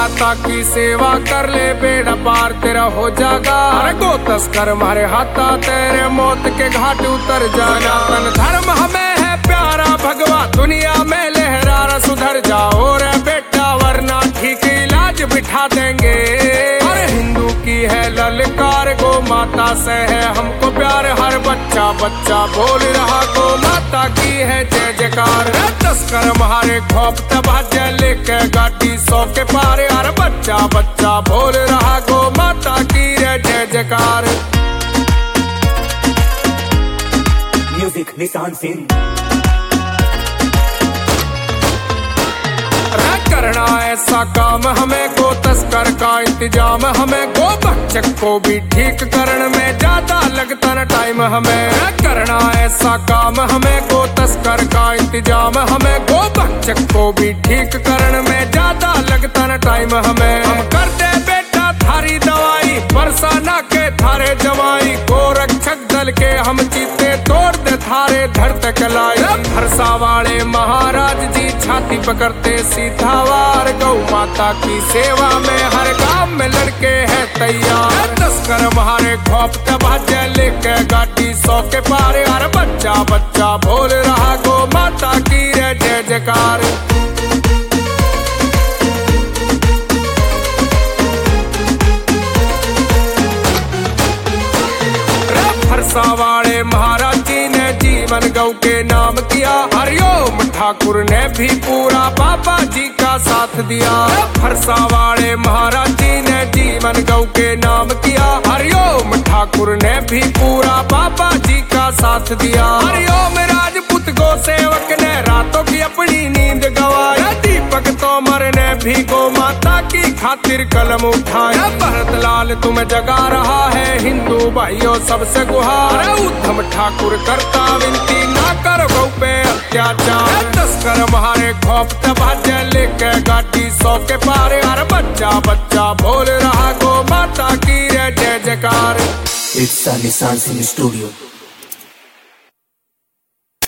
माता की सेवा कर ले, बेड़ा पार तेरा हो जागा। अरे गो तस्कर मारे हाथा तेरे मौत के घाट उतर जाना। सनातन धर्म हमें है प्यारा भगवा, दुनिया में लहरारा सुधर जाओ रे बेटा, वरना ठीक इलाज बिठा देंगे। अरे हिंदू की है ललकार, गो माता से है हमको प्यार, हर बच्चा बच्चा बोल रहा गो माता की है जय जयकार। तस्कर मारे खौफ तबाह लेके गाड़ी 100 के पारे, हर बच्चा बच्चा बोल रहा गो माता की है जय जयकार। म्यूजिक निशान सिंह। करना ऐसा काम हमें, गो तस्कर का इंतजाम हमें, गो बच्चक को भी ठीक करने में ज्यादा लगता न टाइम हमें। करना ऐसा काम हमें, गो तस्कर का इंतजाम हमें, गो बच्चक को भी ठीक करने में ज्यादा लगता न टाइम हमें। हम करते बेटा थारी दवाई, बरसाना के थारे जवाई, गो रक्षक दल के हम जीते तोड़ दे थारे धरत कलाई। भरसा वाले महाराज जी छाती पकड़ते सीधा वार, गौ माता की सेवा में हर काम में लड़के हैं तैयार। तस्कर मारे खौफ तबाह लेके गाड़ी 100 के पारे, हर बच्चा बच्चा बोल रहा गो माता की जय जयकार। भरसा वाले महाराज जी ने जीवन गौ के नाम किया, हरिओम ठाकुर ने भी पूरा बाबा जी का साथ दिया। भरसा वाले महाराज जी ने जीवन गौ के नाम किया, हरिओम ठाकुर ने भी पूरा बाबा जी का साथ दिया। हरिओम राजपूत गो सेवक ने रातों की अपनी नींद गवाई, दीपक तोमर ने भी गो माता की खातिर कलम उठाई। भरत लाल तुम्हें जगा रहा है हिंदू भाइयों सबसे गुहार, उद्धम ठाकुर करता विनती ना करो गौ पे अत्याचार। तस्कर मारे खौफ तबाह लेके गाड़ी 100 के पारे, हर बच्चा बच्चा बोल रहा गो माता की जय जयकार। इट्स निशान सिंह स्टूडियो।